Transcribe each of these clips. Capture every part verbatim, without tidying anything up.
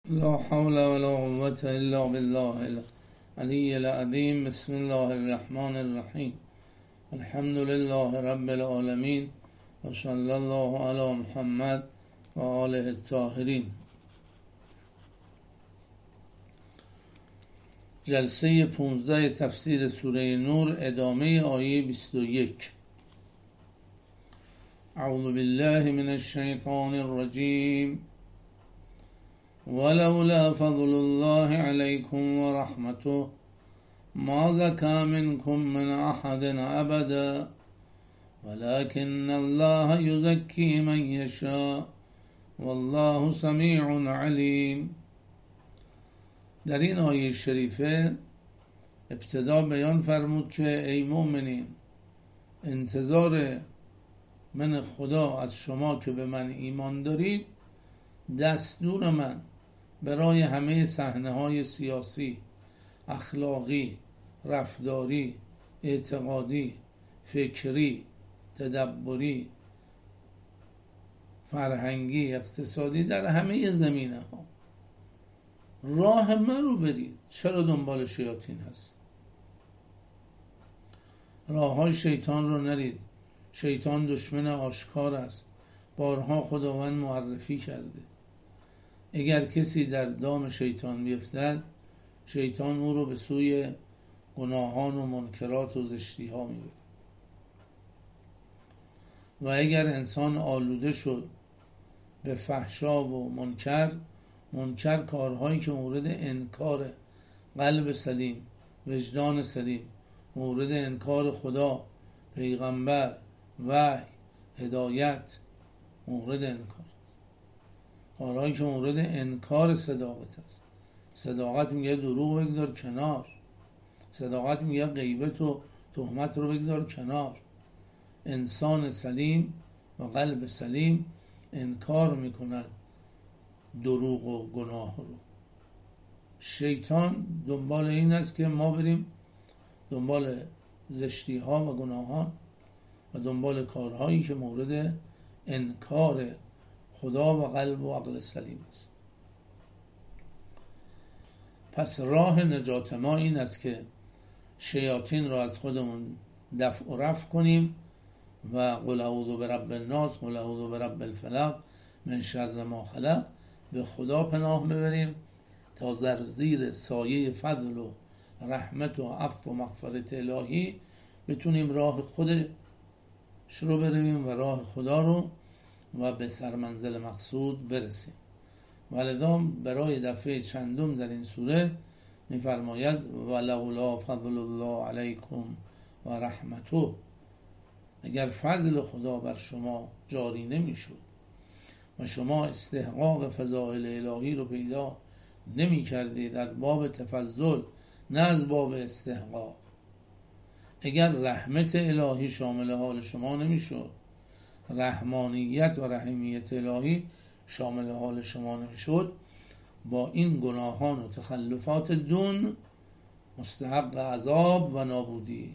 لا حول ولا قوة إلا بالله العلي العظيم. بسم الله الرحمن الرحیم. الحمد لله رب العالمین و صلی الله علی محمد و آله الطاهرین. جلسه پونزده تفسیر سوره نور، ادامه آیه بیست و یک. اعوذ بالله من الشیطان الرجیم. ولولا فضل الله عليكم ورحمته ما زكى منكم من أحد أبدا ولكن الله يزكي من يشاء والله سمیع علیم. در این آیه شریفه ابتدا بیان فرمود که ای مؤمنین، انتظار من خدا از شما که به من ایمان دارید دستور من برای همه صحنه‌های سیاسی، اخلاقی، رفتاری، اعتقادی، فکری، تدبری، فرهنگی، اقتصادی، در همه زمینه ها راه من رو برید. چرا دنبال شیاطین هست؟ راه های شیطان رو نرید. شیطان دشمن آشکار است، بارها خداوند معرفی کرده. اگر کسی در دام شیطان بیفتد، شیطان او رو به سوی گناهان و منکرات و زشتی ها میبرد. و اگر انسان آلوده شد به فحشا و منکر، منکر کارهایی که مورد انکار قلب سلیم، وجدان سلیم، مورد انکار خدا، پیغمبر، وحی، هدایت، مورد انکار، کارهایی که مورد انکار صداقت است. صداقت میگه دروغ بگذار کنار، صداقت میگه غیبت و تهمت رو بگذار کنار. انسان سلیم و قلب سلیم انکار میکند دروغ و گناه رو. شیطان دنبال این است که ما بریم دنبال زشتی ها و گناهان و دنبال کارهایی که مورد انکار خدا و قلب و عقل سلیم است. پس راه نجات ما این است که شیاطین را از خودمون دفع و رفع کنیم و قل اعوذ برب الناس، قل اعوذ برب الفلق، من شر ما خلق، به خدا پناه ببریم تا در زیر سایه فضل و رحمت و عفو و مغفرت الهی بتونیم راه خودش رو برویم و راه خدا رو و به سرمنزل مقصود برسیم. ولذا برای دفعه چندم در این سوره می‌فرماید ولولا فضل الله علیکم و رحمته. اگر فضل خدا بر شما جاری نمی‌شد و شما استحقاق فضائل الهی رو پیدا نمی‌کردید در باب تفضل، نه از باب استحقاق، اگر رحمت الهی شامل حال شما نمی‌شد، رحمانیت و رحیمیت الهی شامل حال شما نمیشد، با این گناهان و تخلفات دون مستحق عذاب و نابودی.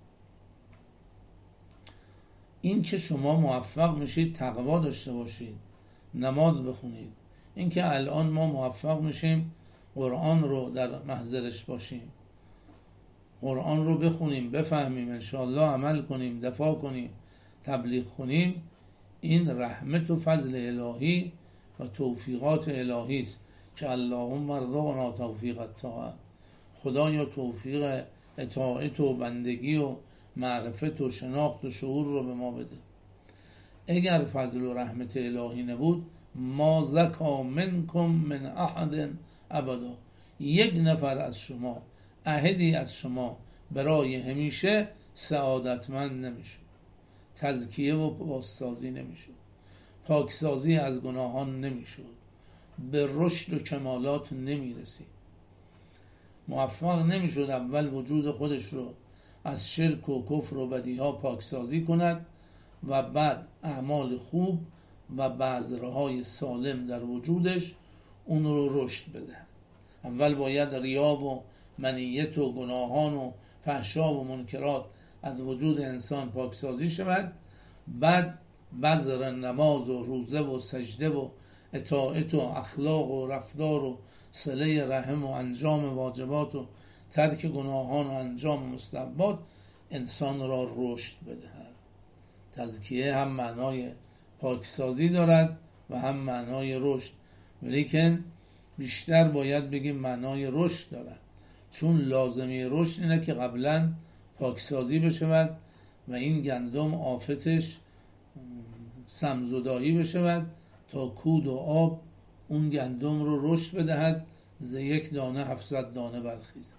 این که شما موفق میشید تقوا داشته باشید، نماز بخونید، این که الان ما موفق میشیم قرآن رو در محضرش باشیم، قرآن رو بخونیم، بفهمیم، انشاءالله عمل کنیم، دفاع کنیم، تبلیغ کنیم، این رحمت و فضل الهی و توفیقات الهی است که اللهم ارزقنا توفیق الطاعه. خدایا توفیق اطاعت و بندگی و معرفت و شناخت و شعور رو به ما بده. اگر فضل و رحمت الهی نبود، ما زکا منکم من احد ابدا، یک نفر از شما، احدی از شما برای همیشه سعادتمند نمیشه، تزکیه و پاکسازی نمیشد، پاکسازی از گناهان نمیشد، به رشد و کمالات نمیرسید، موفق نمیشد اول وجود خودش رو از شرک و کفر و بدیها پاکسازی کند و بعد اعمال خوب و بذرهای سالم در وجودش اون رو رشد بده. اول باید ریا و منیت و گناهان و فحشا و منکرات از وجود انسان پاکسازی شود، بعد بذر نماز و روزه و سجده و اطاعت و اخلاق و رفتار و صله رحم و انجام واجبات و ترک گناهان و انجام مستحبات انسان را رشد بدهد. تزکیه هم معنای پاکسازی دارد و هم معنای رشد، ولیکن بیشتر باید بگیم معنای رشد دارد، چون لازمی رشد اینه که قبلا پاکسازی بشود و این گندم آفتش سمزدایی بشود تا کود و آب اون گندم رو رشد بدهد، ز یک دانه هفتصد دانه برخیزد.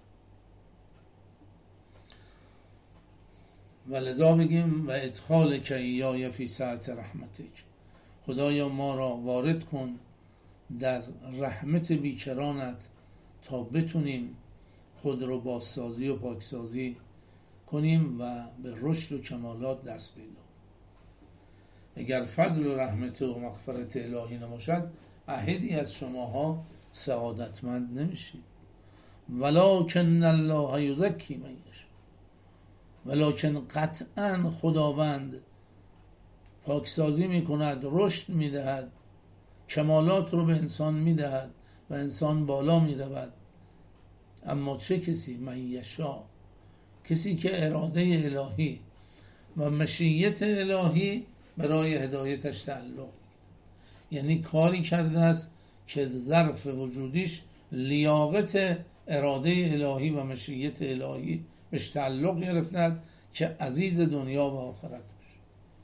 و لذا بگیم و ادخال که ایای فی سعت رحمتک، خدایا ما را وارد کن در رحمت بیکرانت تا بتونیم خود رو بازسازی و پاکسازی کنیم و به رشد و کمالات دست پیدا. اگر فضل و رحمت و مغفرت الهی نباشد احدی از شماها سعادتمند نمیشید. ولکن الله یزکی من یشاء، ولکن قطعا خداوند پاکسازی میکند، رشد میدهد، کمالات رو به انسان میدهد و انسان بالا میرود. اما چه کسی؟ من یشاء، کسی که اراده الهی و مشیت الهی برای هدایتش تعلق، یعنی کاری کرده است که ظرف وجودیش لیاقت اراده الهی و مشیت الهی بهش تعلق گرفتند که عزیز دنیا و آخرت باشه.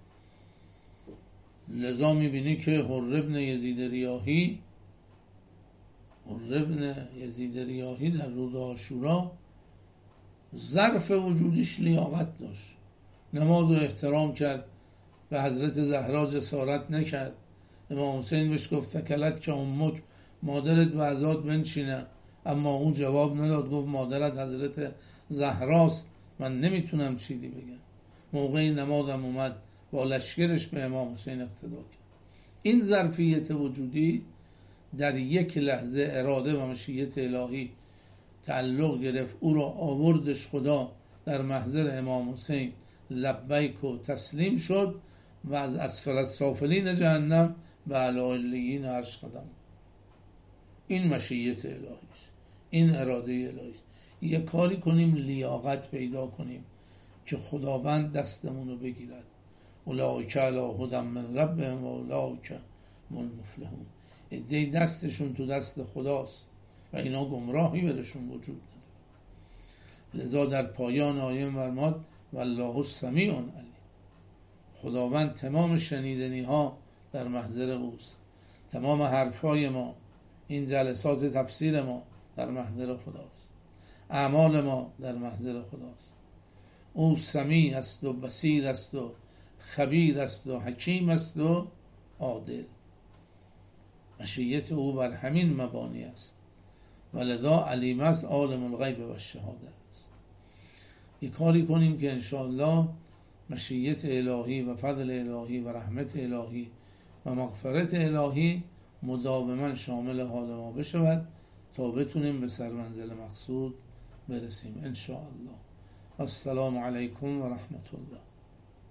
لذا میبینی که حر ابن یزید ریاحی حر ابن یزید ریاحی در روز عاشورا ظرف وجودیش لیاقت داشت، نماز و احترام کرد، به حضرت زهرا جسارت نکرد. امام حسین بهش گفت تکلت که امک، مادرت به عزات بنشینه، اما او جواب نداد، گفت مادرت حضرت زهراست، من نمیتونم چیزی بگم. موقع نمازم اومد با لشکرش به امام حسین اقتدا کرد. این ظرفیت وجودی در یک لحظه اراده و مشیت الهی تعلق گرفت، او را آوردش خدا در محضر امام حسین، لبیک و تسلیم شد و از اسفل السافلین جهنم به اعلی علیین عرش قدم. این مشیت الهی است، این اراده الهی است. یه کاری کنیم لیاقت پیدا کنیم که خداوند دستمون رو بگیرد. اولئک علی هدی من ربهم و اولئک هم المفلحون. ایده دستشون تو دست خداست و اینا گمراهی برشون وجود نداره. لذا در پایان آیه فرمود والله السمیع علیم، خداوند تمام شنیدنی ها در محضر اوست، تمام حرفای ما، این جلسات تفسیر ما در محضر خداست، اعمال ما در محضر خداست. او سمیع است و بصیر است و خبیر است و حکیم است و عادل. مشیت او بر همین مبانی است و لذا علیم است، عالم الغیب و شهاده است. یک کاری کنیم که انشاءالله مشیت الهی و فضل الهی و رحمت الهی و مغفرت الهی مداوما شامل حال ما بشود تا بتونیم به سرمنزل مقصود برسیم انشاءالله. السلام علیکم و رحمت الله.